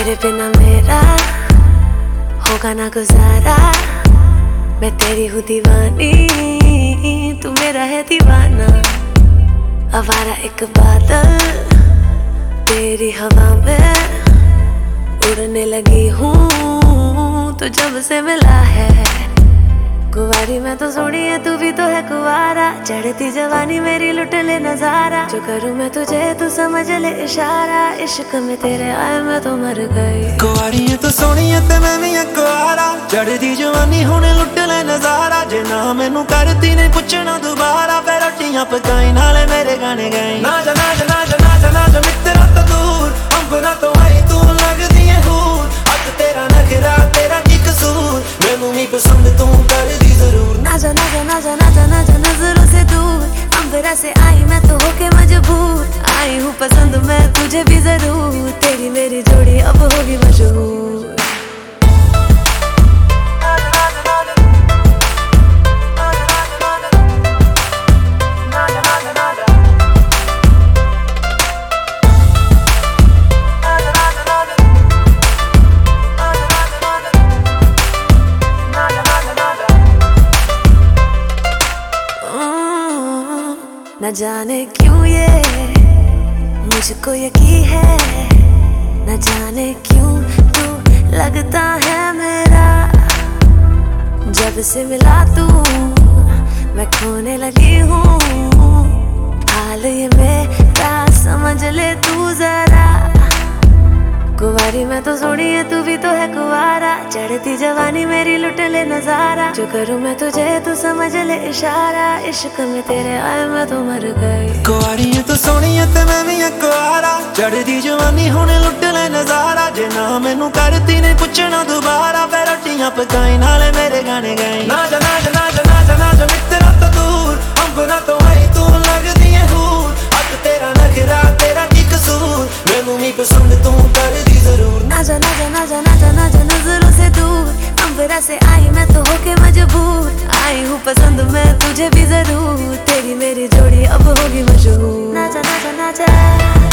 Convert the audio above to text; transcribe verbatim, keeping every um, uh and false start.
तेरे बिना मेरा होगा ना गुजारा। मैं तेरी हूँ दीवानी, तू मेरा है दीवाना। आवारा एक बादल तेरी हवा में उड़ने लगी हूँ, तो जब से मिला है। कुंवारी मैं तो सोनी है, तू भी तो है कुंवारा। चढ़ती जवानी मेरी लुट ले नजारा। जो करूँ मैं तुझे तू समझ ले इशारा। इश्क में तेरे आए मैं तो मर गई। कुंवारी है तो सोनी है ते मैं भी है कुंवारा। चढ़ती जवानी हुणे लुट ले नजारा। जे ना मैनू करती नहीं पुछना दोबारा, फिर रोटियां पकाई नाले मेरे गाने गाई। ना जा ना जा ना जा ना जा ना जा मित्रा तो दूर, अंबरा तो आई तू लगदी है हूर। अज तेरा नखरा तेरा की कसूर, मैनू नहीं पसंद तू कर दी जरूर। ना जा ना जा ना जा ना जा ना जा नजरों से दूर, अंबरा से आई मैं तो होके मजबूर। आई हूँ पसंद मैं तुझे भी जरूर, तेरी मेरी जोड़ी अब होगी मशहूर। न जाने क्यों ये मुझको यकीन है, न जाने क्यों तू लगता है मेरा। जब से मिला तू मैं खोने लगी हूँ, हाल ये मेरा समझ ले तू जरा। कुंवारी मैं तो सोनी है, तू भी तो है कुंवारा। चढ़ती जवानी मेरी लुट ले नजारा। जो करूँ मैं तुझे तू समझ ले इशारा। इश्क में तेरे आए मैं तो मर गई। कुंवारी है तो सोनी है ते मैं भी है कुंवारा। चढ़ती जवानी हुणे लुट ले नजारा। जे ना मैनू करती नहीं पुछना दोबारा, फिर रोटियां पकाई नाले मेरे गाने गाई। ना जा ना जा ना जा ना जा ना जा मित्रा तो दूर, अंबरा तो आई तू लगदी है हूर। अज तेरा नखरा तेरा की कसूर, मैनू नहीं पसंद तू कर दी जरूर। ना जा ना जा ना जा ना जा ना जा नजरों से दूर, अंबरा से आई मैं तो होके मजबूर। आई हूँ पसंद मैं तुझे भी जरूर, तेरी मेरी जोड़ी अब होगी मशहूर। ना जा ना जा ना जा